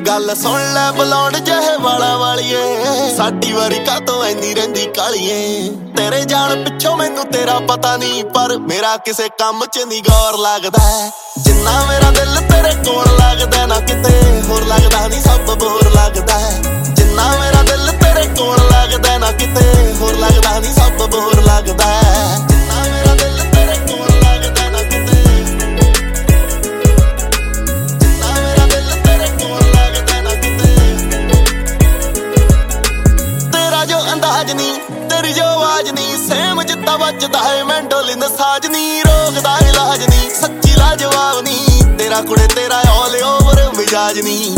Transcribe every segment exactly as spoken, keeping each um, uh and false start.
गल सुन लै बुलाउण जहे वाला वालिए साडी वारी कातों ऐनी रहिंदी कालिए तेरे जान पिछों मैनू तेरा पता नहीं पर मेरा किसे काम च नहीं गौर लगदा जिन्ना मेरा दिल तेरे कोल लगदा ना किते होर लगदा नहीं सब बोर लगदा जिन्ना मेरा दिल तेरे कोल लगदा ना किते होर लगदा नहीं सब बोर लगदा जिन्ना मेरा दिल तेरे कोल लगदा ना किते जिन्ना मेरा दिल तेरे कोल लगदा ना किते तेरा जो अंदाज नहीं तेरी जो आवाज नहीं सेम जिद्दां वजदा है मैंडोलिन साज नहीं रोकदा इलाज नहीं सच्ची लाजवाब नहीं तेरा कुड़े तेरा ऑल ओवर मिजाज नहीं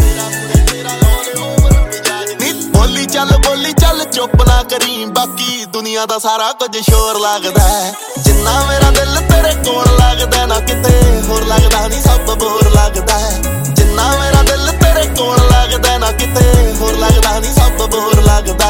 बोली चल बोली चल चुप ना करी बाकी दुनिया दा सारा कुछ शोर लगदा जिन्ना मेरा दिल तेरे कोल लगदा ना किते होर लगदा नहीं सब बोर लगदा जिन्ना मेरा दिल तेरे कोल लगदा ना किते होर लगदा नहीं सब बोर लगदा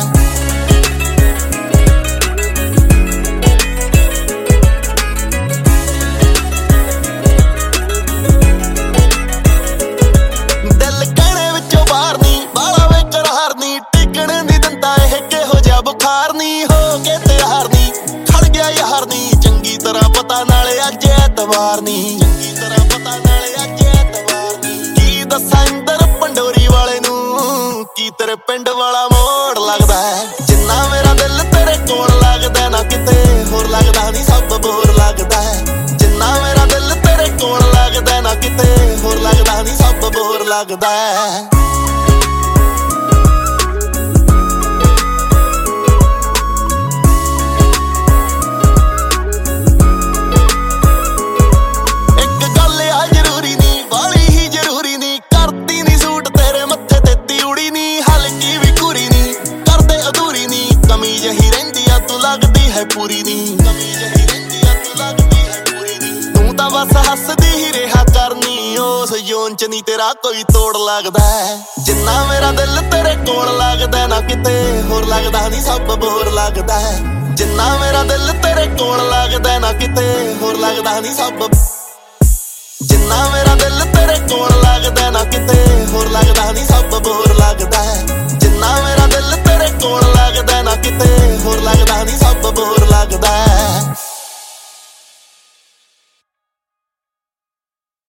बुखार नहीं हो के तैयार नहीं खड़ गया यार नहीं चंगी तरह पता नाले अज एतवार नहीं चंगी तरह पता नाले अज एतवार नहीं की दस्सां इंदर पंडोरी वाले नू की तेरे पिंड वाला मोड़ लगदा है जिन्ना मेरा दिल तेरे कोल लगदा ना किते होर लगदा नहीं सब बोर लगदा जिन्ना मेरा दिल तेरे कोल लगदा ना किते होर लगदा नहीं सब बोर लगदा पूरी नहीं कमी जही रहिंदी आ तू लगदी है पूरी नहीं तू तां बस हसदी ही रहा करनी उस जोन च नहीं तेरा कोई तोड़ लगदा जिन्ना मेरा दिल तेरे कोल लगदा ना किते होर लगदा नहीं सब बोर लगदा जिन्ना मेरा दिल तेरे कोल लगदा ना किते होर लगदा नहीं सब जिन्ना मेरा दिल तेरे कोल